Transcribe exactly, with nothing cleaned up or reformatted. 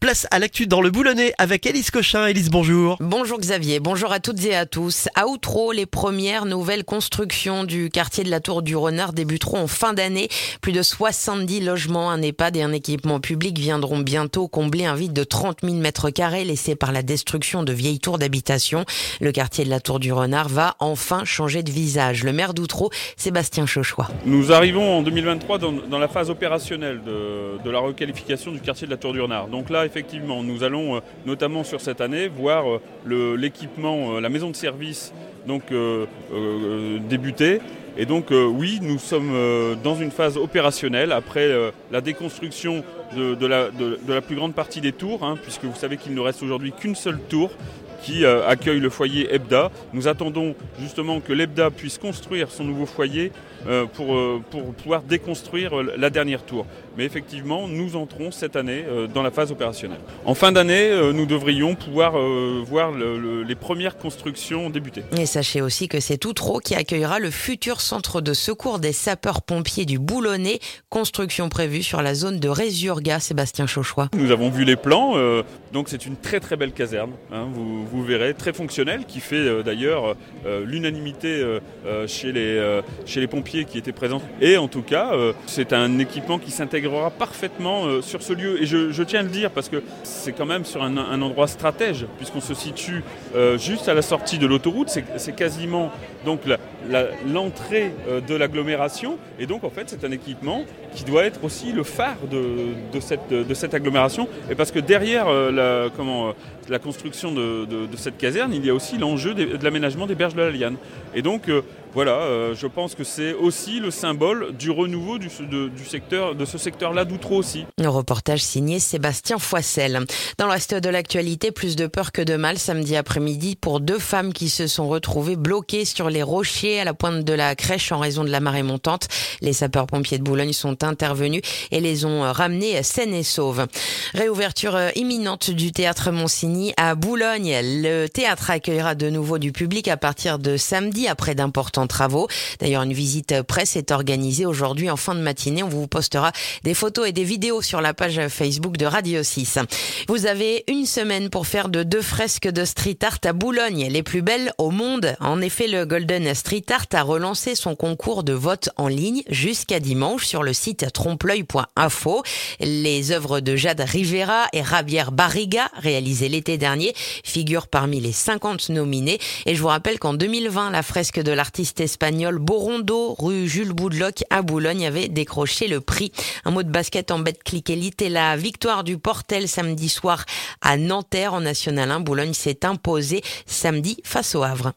Place à l'actu dans le Boulonnais avec Élise Cochin. Élise, bonjour. Bonjour Xavier, bonjour à toutes et à tous. À Outreau, les premières nouvelles constructions du quartier de la Tour du Renard débuteront en fin d'année. Plus de soixante-dix logements, un EHPAD et un équipement public viendront bientôt combler un vide de trente mille mètres carrés laissé par la destruction de vieilles tours d'habitation. Le quartier de la Tour du Renard va enfin changer de visage. Le maire d'Outreau, Sébastien Chauchois. Nous arrivons en deux mille vingt-trois dans, dans la phase opérationnelle de, de la requalification du quartier de la Tour du Renard. Donc là, effectivement, nous allons euh, notamment sur cette année voir euh, le, l'équipement, euh, la maison de service donc, euh, euh, débuter. Et donc euh, oui, nous sommes euh, dans une phase opérationnelle après euh, la déconstruction de, de, la, de, de la plus grande partie des tours, hein, puisque vous savez qu'il ne reste aujourd'hui qu'une seule tour qui euh, accueille le foyer EBDA. Nous attendons justement que l'EBDA puisse construire son nouveau foyer euh, pour, euh, pour pouvoir déconstruire euh, la dernière tour. Mais effectivement, nous entrons cette année euh, dans la phase opérationnelle. En fin d'année, euh, nous devrions pouvoir euh, voir le, le, les premières constructions débuter. Et sachez aussi que c'est Outreau qui accueillera le futur centre de secours des sapeurs-pompiers du Boulonnais, construction prévue sur la zone de Résurga. Sébastien Chauchois. Nous avons vu les plans, euh, donc c'est une très très belle caserne, hein, vous, vous verrez, très fonctionnelle, qui fait euh, d'ailleurs euh, l'unanimité euh, chez, les, euh, chez les pompiers qui étaient présents. Et en tout cas, euh, c'est un équipement qui s'intégrera parfaitement euh, sur ce lieu. Et je, je tiens à le dire parce que c'est quand même sur un, un endroit stratège, puisqu'on se situe euh, juste à la sortie de l'autoroute, c'est, c'est quasiment donc, la, la, l'entrée euh, de l'agglomération. Et donc en fait, c'est un équipement qui doit être aussi le phare de, de, cette, de cette agglomération. Et parce que derrière euh, la, comment, euh, la construction de, de, de cette caserne, il y a aussi l'enjeu de, de l'aménagement des berges de la Liane. Et donc euh, voilà, euh, je pense que c'est aussi le symbole du renouveau du, de, du secteur, de ce secteur-là d'Outreau aussi. Un reportage signé Sébastien Foissel. Dans le reste de l'actualité, plus de peur que de mal samedi après-midi pour deux femmes qui se sont retrouvées bloquées sur les rochers à la pointe de la Crèche en raison de la marée montante. Les sapeurs-pompiers de Boulogne sont intervenus et les ont ramenées saines et sauves. Réouverture imminente du théâtre Monsigny à Boulogne. Le théâtre accueillera de nouveau du public à partir de samedi après d'importants travaux. D'ailleurs, une visite presse est organisée aujourd'hui en fin de matinée. On vous postera des photos et des vidéos sur la page Facebook de Radio six. Vous avez une semaine pour faire de deux fresques de street art à Boulogne, les plus belles au monde. En effet, le Golden Street Art a relancé son concours de vote en ligne jusqu'à dimanche sur le site trompe-l'œil point info. Les œuvres de Jade Rivera et Javier Barriga, réalisées l'été dernier, figurent parmi les cinquante nominés. Et je vous rappelle qu'en deux mille vingt, la fresque de l'artiste espagnol Borondo, rue Jules Boudloc à Boulogne, avait décroché le prix. Un mot de basket en Betclic Elite et la victoire du Portel samedi soir à Nanterre en National un. Boulogne s'est imposé samedi face au Havre.